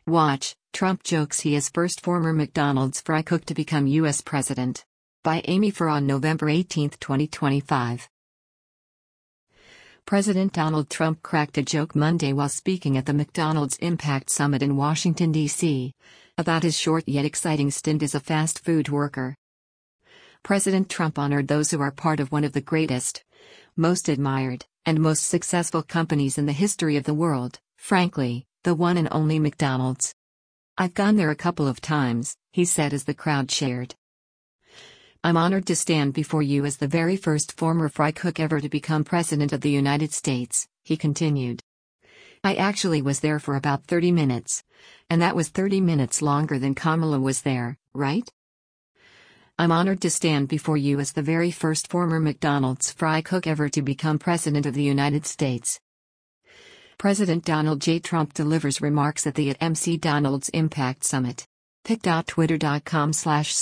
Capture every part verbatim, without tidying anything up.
Watch, Trump jokes he is first former McDonald's fry cook to become U S president. By Amy Farr on November eighteenth, twenty twenty-five. President Donald Trump cracked a joke Monday while speaking at the McDonald's Impact Summit in Washington, D C, about his short yet exciting stint as a fast food worker. President Trump honored those who are part of one of the greatest, most admired, and most successful companies in the history of the world, frankly, the one and only McDonald's. "I've gone there a couple of times," he said as the crowd cheered. "I'm honored to stand before you as the very first former fry cook ever to become President of the United States," he continued. "I actually was there for about thirty minutes. And that was thirty minutes longer than Kamala was there, right? I'm honored to stand before you as the very first former McDonald's fry cook ever to become President of the United States." President Donald J. Trump delivers remarks at the at M C Donald's Impact Summit. pic.twitter.com slash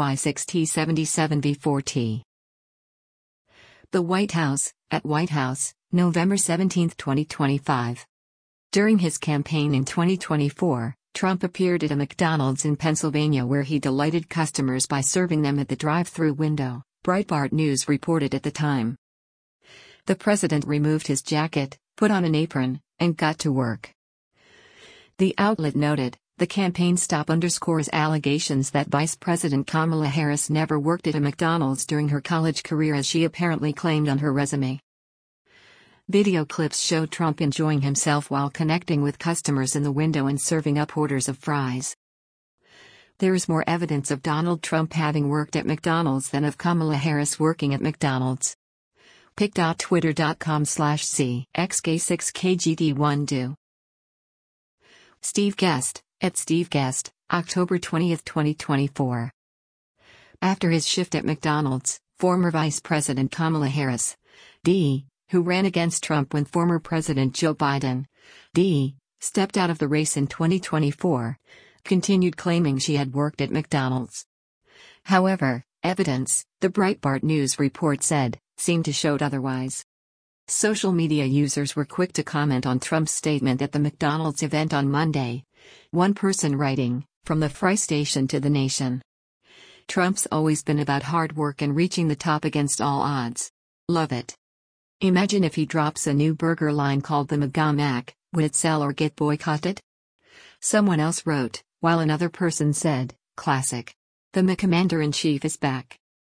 6UI6T77V4T. The White House, at White House, November seventeenth, twenty twenty-five. During his campaign in twenty twenty-four, Trump appeared at a McDonald's in Pennsylvania where he delighted customers by serving them at the drive-thru window, Breitbart News reported at the time. The president removed his jacket, put on an apron, and got to work. The outlet noted, "The campaign stop underscores allegations that Vice President Kamala Harris never worked at a McDonald's during her college career as she apparently claimed on her resume." Video clips show Trump enjoying himself while connecting with customers in the window and serving up orders of fries. There is more evidence of Donald Trump having worked at McDonald's than of Kamala Harris working at McDonald's. pic.twitter.com slash C X K six K G D one do. Steve Guest, at Steve Guest, October twentieth, twenty twenty-four. After his shift at McDonald's, former Vice President Kamala Harris, D, who ran against Trump when former President Joe Biden, D, stepped out of the race in twenty twenty-four, continued claiming she had worked at McDonald's. However, evidence, the Breitbart News report said, seemed to show otherwise. Social media users were quick to comment on Trump's statement at the McDonald's event on Monday. One person writing, "From the fry station to the nation. Trump's always been about hard work and reaching the top against all odds. Love it. Imagine if he drops a new burger line called the McGa Mac, would it sell or get boycotted?" Someone else wrote, while another person said, "Classic. The McCommander-in-Chief is back."